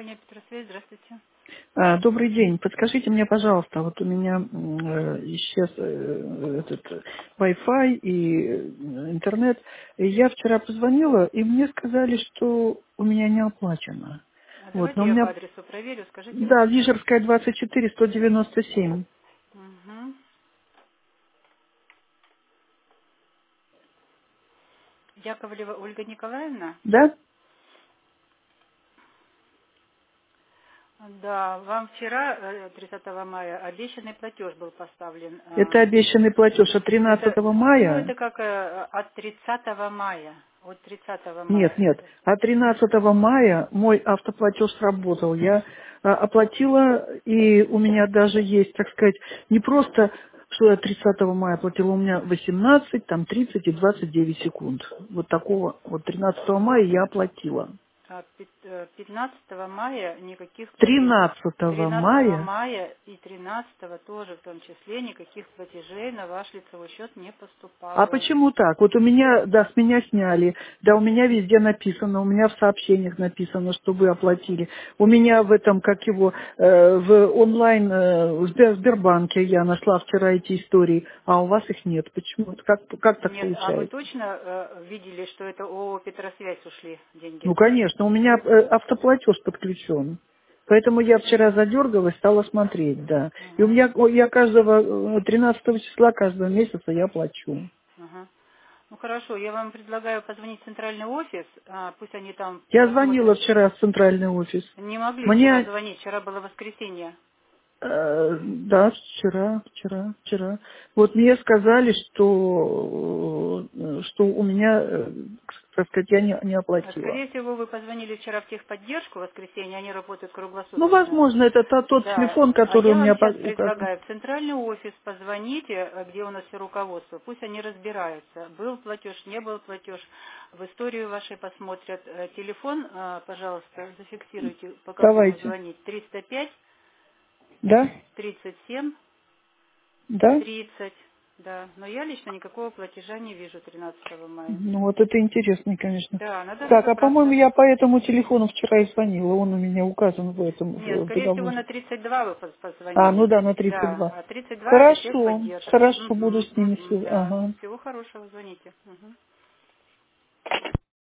компания Петросвязь. Здравствуйте. Добрый день. Подскажите мне, пожалуйста, вот у меня исчез этот Wi-Fi и интернет. И я вчера позвонила, и мне сказали, что у меня не оплачено. Вот, но Давайте у я по меня, адресу проверю. Скажите. да, Вижерская, 24, 197. Угу. Яковлева Ольга Николаевна? Да? Да, вам вчера, 30 мая, обещанный платеж был поставлен. Это обещанный платеж от 13 Это, ну, мая. это как от 30 мая. От 30 Нет, мая. нет. А 13 мая мой автоплатеж сработал. Я оплатила, и у меня даже есть, так сказать, не просто, что я 30 мая оплатила, у меня 18, там 30 и 29 секунд. Вот такого, вот 13 мая я оплатила. 15 мая никаких платежей. 13 13 мая. мая и 13 тоже в том числе никаких платежей на ваш лицевой счет не А поступало. почему так? Вот у меня, да, с меня сняли, да, у меня везде написано, у меня в сообщениях написано, что вы оплатили. У меня в этом, как его, в онлайн, в Сбербанке я нашла вчера эти истории, а у вас их нет. Почему? Как так Нет, а вы получается? точно видели, что это ООО «Петросвязь» ушли деньги? Ну, конечно, у меня автоплатеж подключен. Поэтому я вчера задергалась, стала смотреть, да. И у Ага, меня, я каждого, 13 числа каждого месяца я плачу. ага. Ну хорошо, я вам предлагаю позвонить в центральный офис, пусть они там Я звонила посмотрят. вчера в центральный офис. Не могли вчера Мне, звонить, вчера было воскресенье. да, вчера. Вот мне сказали, что у меня, так сказать, я не оплатила. Скорее всего, вы позвонили вчера в техподдержку в воскресенье, они работают Ну, круглосуточно. возможно, это тот Да, телефон, а который у я вам меня сейчас указан. предлагаю в центральный офис позвоните, где у нас все руководство, пусть они разбираются, был платеж, не был платеж, в историю вашей посмотрят. Телефон, пожалуйста, зафиксируйте, по какому Давайте. звонить. 305 Да? 37 Да? 30. Да, но я лично никакого платежа не вижу 13 мая. Ну, вот это интересно, конечно. Да, надо Так, а по-моему, разобраться. я по этому телефону вчера и звонила. Он у меня указан в этом, Нет, в скорее всего, договоре. на 32 вы Ну позвонили. да, на Да, 32. а 32 это Хорошо, техподдержка. хорошо, буду Угу, с ними угу, все. да. Ага. Всего хорошего, звоните. Мгм.